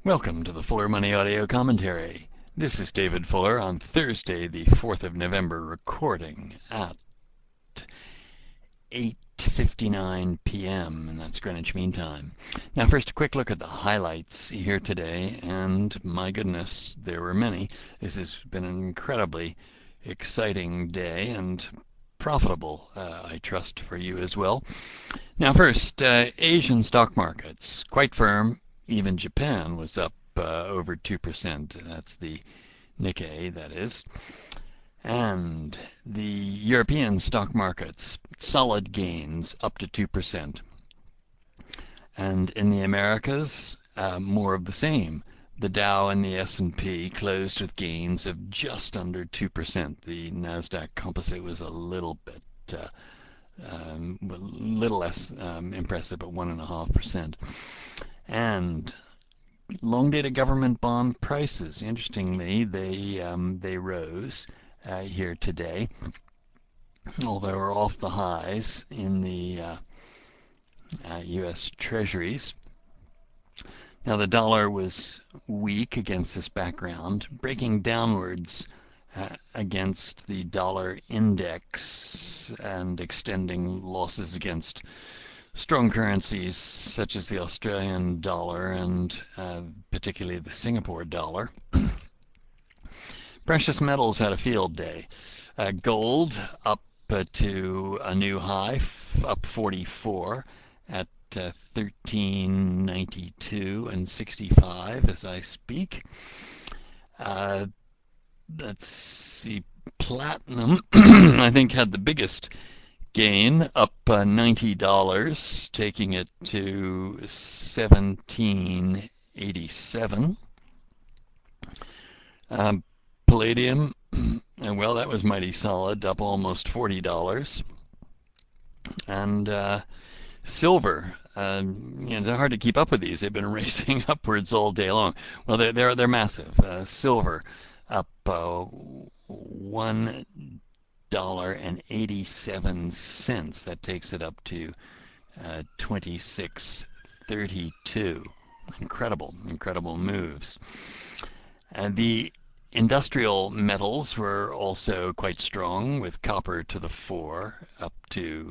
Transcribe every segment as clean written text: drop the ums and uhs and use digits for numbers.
Welcome to the Fuller Money Audio Commentary. This is David Fuller on Thursday, the 4th of November, recording at 8:59 p.m., and that's Greenwich Mean Time. Now, first, a quick look at the highlights here today, and my goodness, there were many. This has been an incredibly exciting day and profitable, I trust, for you as well. Now, first, Asian stock markets, quite firm. Even Japan was up over 2%. That's the Nikkei, that is. And the European stock markets, solid gains, up to 2%. And in the Americas, more of the same. The Dow and the S&P closed with gains of just under 2%. The Nasdaq Composite was a little less impressive at 1.5%. And long-dated government bond prices, interestingly, they rose here today, although we're off the highs in the U.S. Treasuries. Now, the dollar was weak against this background, breaking downwards against the dollar index and extending losses against strong currencies such as the Australian dollar and particularly the Singapore dollar. Precious metals had a field day. Gold up to a new high, up 44 at 1392 and 65 as I speak. Let's see, platinum I think had the biggest gain, up $90, taking it to 1787. Palladium, well, that was mighty solid, up almost $40. And silver, it's hard to keep up with these. They've been racing upwards all day long. Well, they're massive. Silver up $1.87. That takes it up to 26.32. Incredible moves. The industrial metals were also quite strong, with copper to the fore, up to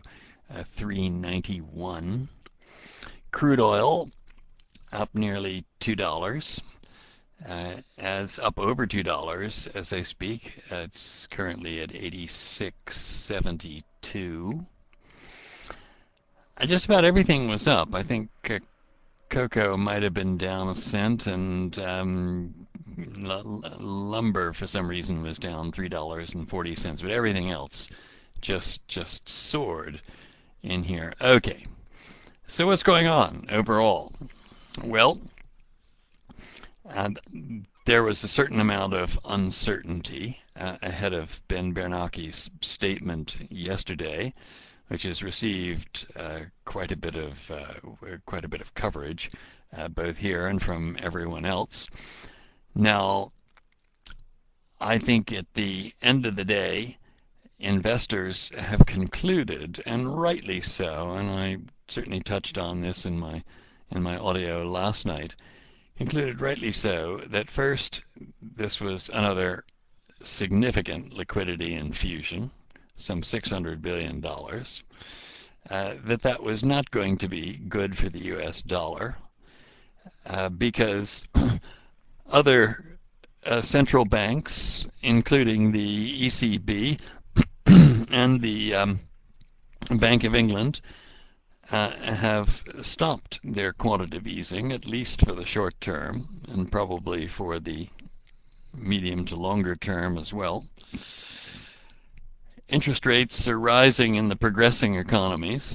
391. Crude oil up nearly $2. As up over $2 as I speak. It's currently at 86.72. Just about everything was up. I think cocoa might have been down a cent, and lumber for some reason was down $3.40. But everything else just soared in here. Okay, so what's going on overall? Well, there was a certain amount of uncertainty ahead of Ben Bernanke's statement yesterday, which has received quite a bit of coverage, both here and from everyone else. Now, I think at the end of the day, investors have concluded, and rightly so, and I certainly touched on this in my audio last night, concluded rightly so that first, this was another significant liquidity infusion, some $600 billion, that was not going to be good for the US dollar, because other central banks, including the ECB and the Bank of England, have stopped their quantitative easing, at least for the short term, and probably for the medium to longer term as well. Interest rates are rising in the progressing economies,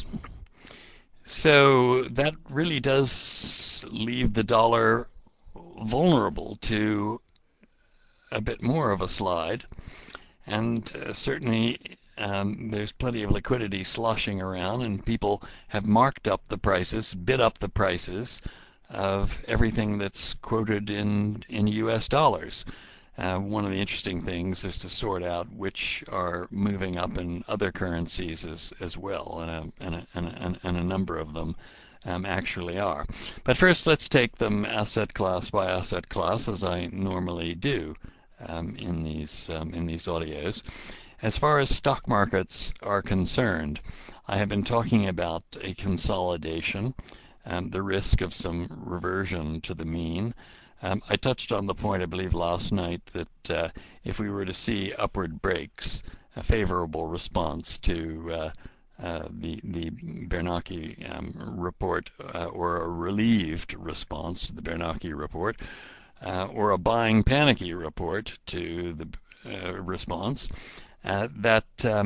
so that really does leave the dollar vulnerable to a bit more of a slide, and certainly there's plenty of liquidity sloshing around, and people have marked up the prices, bid up the prices of everything that's quoted in US dollars. One of the interesting things is to sort out which are moving up in other currencies as well, and a number of them actually are. But first, let's take them asset class by asset class, as I normally do in these audios. As far as stock markets are concerned, I have been talking about a consolidation, the risk of some reversion to the mean. I touched on the point, I believe, last night that if we were to see upward breaks, a favorable response to the Bernanke report, or a relieved response to the Bernanke report, or a buying panicky report to the response, that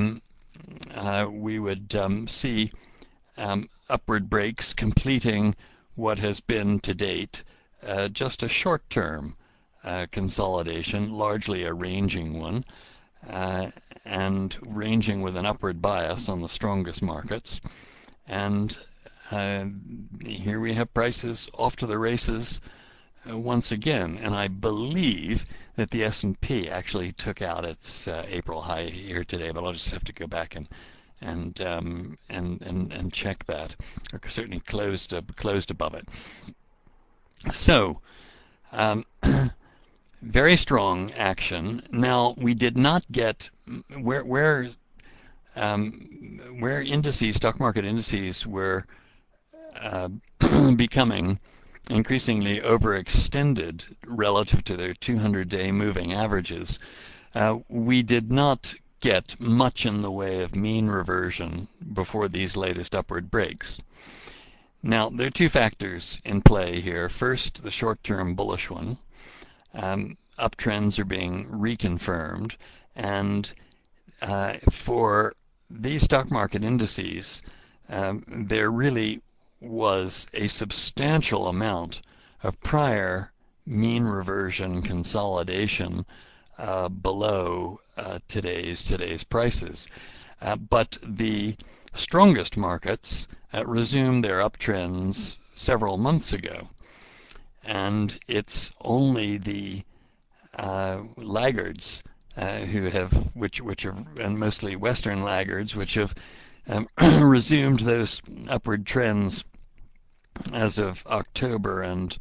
we would see upward breaks completing what has been to date just a short-term consolidation, largely a ranging one, and ranging with an upward bias on the strongest markets. And here we have prices off to the races once again, and I believe that the S&P actually took out its April high here today, but I'll just have to go back and check that. Or certainly closed above it. So, very strong action. Now, we did not get where indices, stock market indices, were becoming increasingly overextended relative to their 200-day moving averages. We did not get much in the way of mean reversion before these latest upward breaks. Now, there are two factors in play here. First, the short-term bullish one. Uptrends are being reconfirmed, and for these stock market indices, there really was a substantial amount of prior mean reversion consolidation below today's prices. But the strongest markets resumed their uptrends several months ago, and it's only the laggards and mostly Western laggards, which have resumed those upward trends as of October and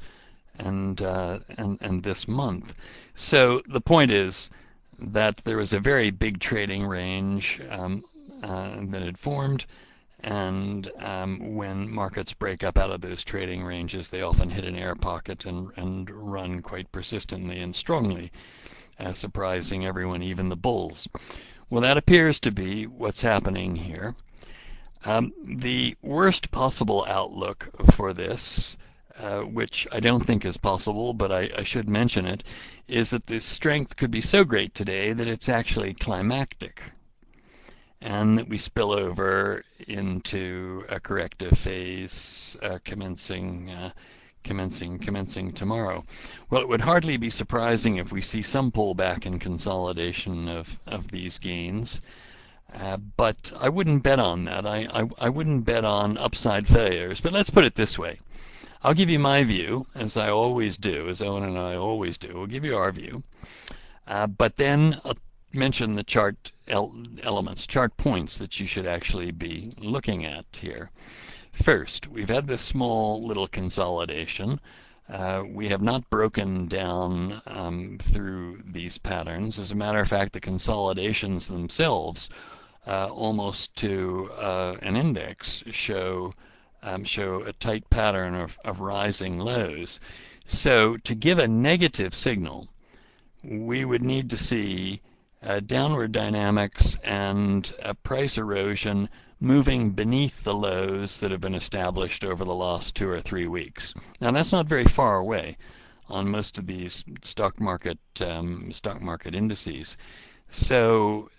this month. So the point is that there was a very big trading range that had formed, and when markets break up out of those trading ranges, they often hit an air pocket and run quite persistently and strongly, surprising everyone, even the bulls. Well, that appears to be what's happening here. The worst possible outlook for this, which I don't think is possible, but I should mention it, is that the strength could be so great today that it's actually climactic, and that we spill over into a corrective phase commencing tomorrow. Well, it would hardly be surprising if we see some pullback and consolidation of these gains. But I wouldn't bet on that. I wouldn't bet on upside failures. But let's put it this way. I'll give you my view, as I always do, as Owen and I always do. We'll give you our view. But then I'll mention the chart elements, chart points that you should actually be looking at here. First, we've had this small little consolidation. We have not broken down through these patterns. As a matter of fact, the consolidations themselves, almost to an index, show a tight pattern of rising lows. So to give a negative signal, we would need to see downward dynamics and price erosion moving beneath the lows that have been established over the last 2 or 3 weeks. Now, that's not very far away on most of these stock market indices. So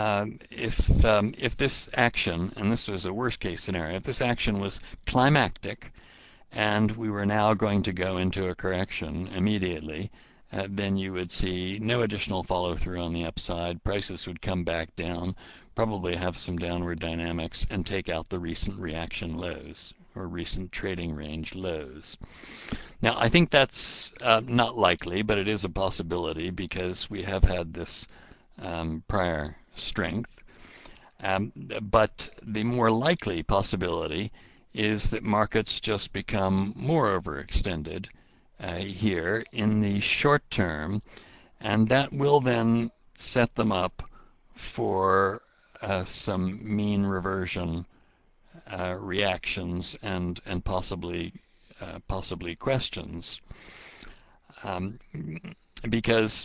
if this action, and this was a worst case scenario, if this action was climactic and we were now going to go into a correction immediately, then you would see no additional follow through on the upside. Prices would come back down, probably have some downward dynamics, and take out the recent reaction lows or recent trading range lows. Now, I think that's not likely, but it is a possibility because we have had this prior strength. But the more likely possibility is that markets just become more overextended here in the short term, and that will then set them up for some mean reversion reactions and possibly questions, because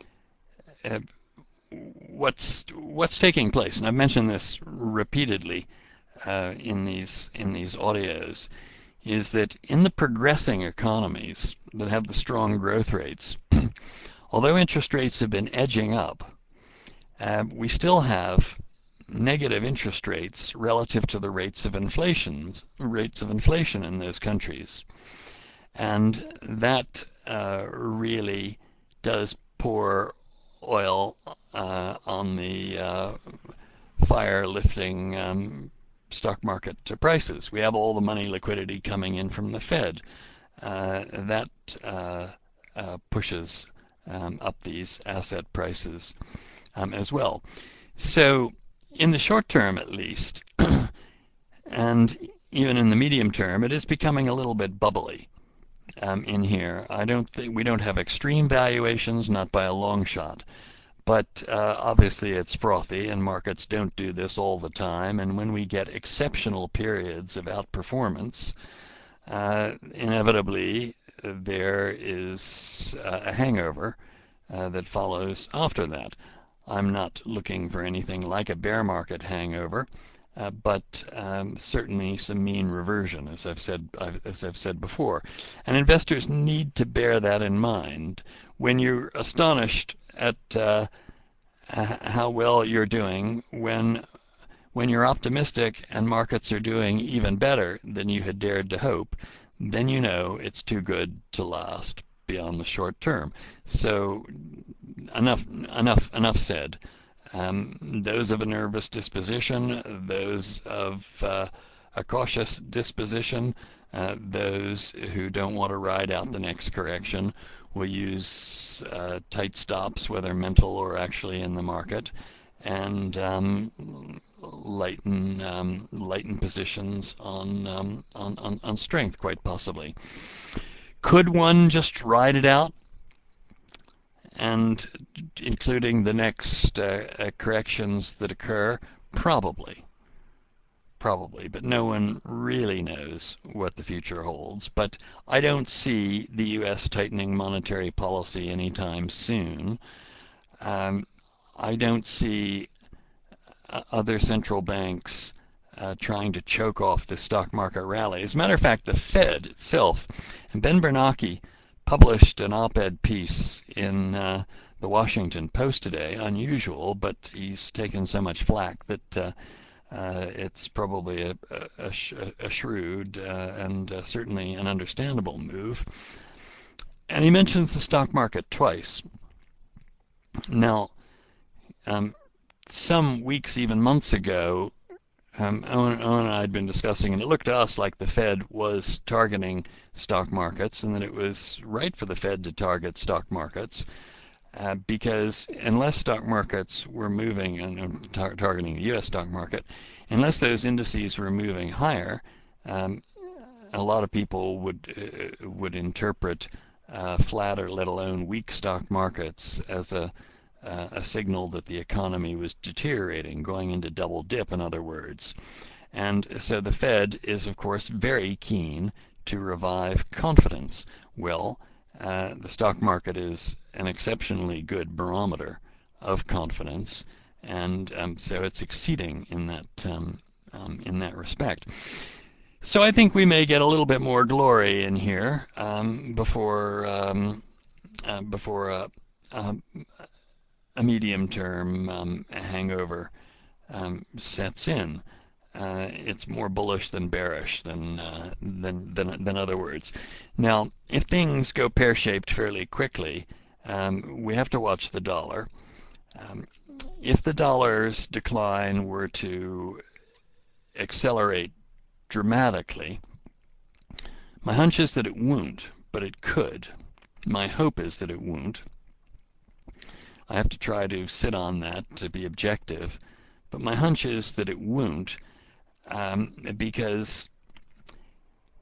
what's taking place, and I've mentioned this repeatedly in these audios, is that in the progressing economies that have the strong growth rates, although interest rates have been edging up, we still have negative interest rates relative to the rates of inflation in those countries, and that really does pour oil on the fire lifting stock market prices. We have all the money liquidity coming in from the Fed. That pushes up these asset prices as well. So in the short term at least, and even in the medium term, it is becoming a little bit bubbly in here. We don't have extreme valuations, not by a long shot. But obviously it's frothy, and markets don't do this all the time. And when we get exceptional periods of outperformance, inevitably there is a hangover that follows after that. I'm not looking for anything like a bear market hangover, but certainly some mean reversion, as I've said before. And investors need to bear that in mind when you're astonished at how well you're doing, when you're optimistic and markets are doing even better than you had dared to hope. Then you know it's too good to last beyond the short term. So enough said. Those of a nervous disposition, those of a cautious disposition, those who don't want to ride out the next correction will use tight stops, whether mental or actually in the market, and lighten positions on strength, quite possibly. Could one just ride it out, and including the next corrections that occur? Probably, but no one really knows what the future holds. But I don't see the U.S. tightening monetary policy anytime soon. I don't see other central banks trying to choke off the stock market rally. As a matter of fact, the Fed itself, and Ben Bernanke published an op-ed piece in the Washington Post today, unusual, but he's taken so much flack that it's probably a shrewd and certainly an understandable move. And he mentions the stock market twice. Now, some weeks, even months ago, Owen and I had been discussing, and it looked to us like the Fed was targeting stock markets, and that it was right for the Fed to target stock markets, because unless stock markets were moving, and targeting the U.S. stock market, unless those indices were moving higher, a lot of people would interpret flat or let alone weak stock markets as a signal that the economy was deteriorating, going into double dip, in other words. And so the Fed is, of course, very keen to revive confidence. Well, the stock market is an exceptionally good barometer of confidence, and so it's exceeding in that respect. So I think we may get a little bit more glory in here before a medium-term hangover sets in. It's more bullish than bearish than other words. Now, if things go pear-shaped fairly quickly, we have to watch the dollar. If the dollar's decline were to accelerate dramatically, my hunch is that it won't, but it could. My hope is that it won't. I have to try to sit on that to be objective, but my hunch is that it won't, because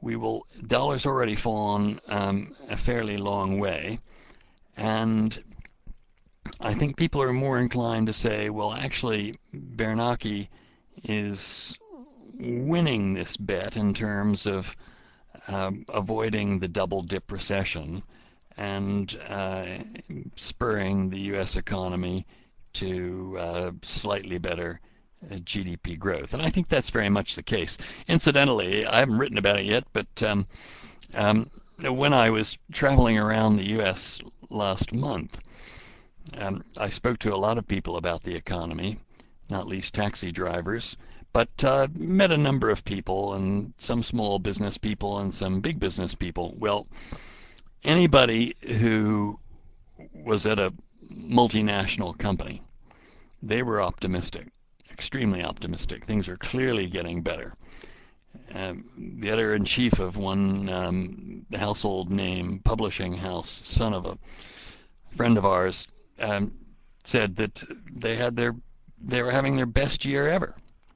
dollar's already fallen a fairly long way, and I think people are more inclined to say, well, actually, Bernanke is winning this bet in terms of avoiding the double dip recession and spurring the U.S. economy to slightly better GDP growth. And I think that's very much the case. Incidentally, I haven't written about it yet, but when I was traveling around the U.S. last month, I spoke to a lot of people about the economy, not least taxi drivers, but met a number of people, and some small business people and some big business people. Well, anybody who was at a multinational company, they were optimistic, extremely optimistic. Things are clearly getting better. The editor-in-chief of one household name publishing house, son of a friend of ours, said that they were having their best year ever.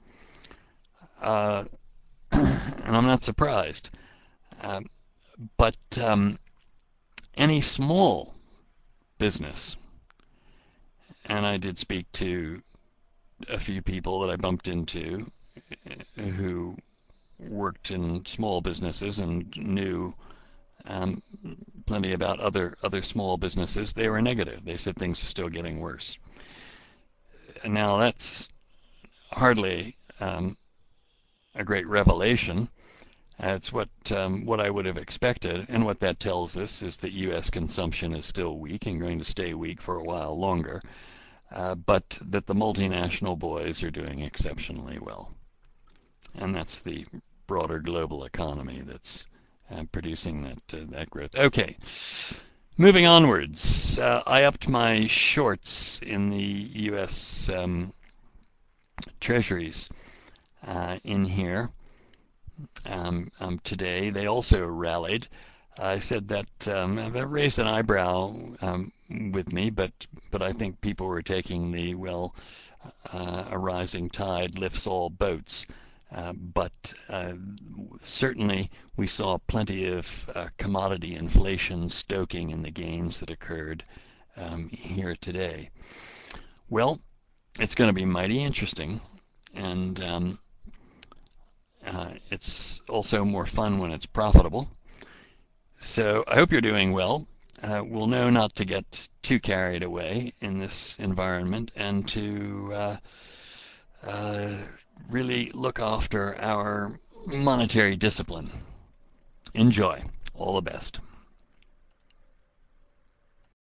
And I'm not surprised. But any small business, and I did speak to a few people that I bumped into who worked in small businesses and knew plenty about other small businesses. They were negative. They said things are still getting worse. Now that's hardly a great revelation. It's what I would have expected, and what that tells us is that U.S. consumption is still weak and going to stay weak for a while longer, but that the multinational boys are doing exceptionally well. And that's the broader global economy that's producing that growth. Okay, moving onwards. I upped my shorts in the U.S. Treasuries in here today. They also rallied. I said that that raised an eyebrow with me, but I think people were taking the, well, a rising tide lifts all boats. But certainly we saw plenty of commodity inflation stoking in the gains that occurred here today. Well, it's going to be mighty interesting, and it's also more fun when it's profitable. So I hope you're doing well. We'll know not to get too carried away in this environment, and to really look after our monetary discipline. Enjoy. All the best.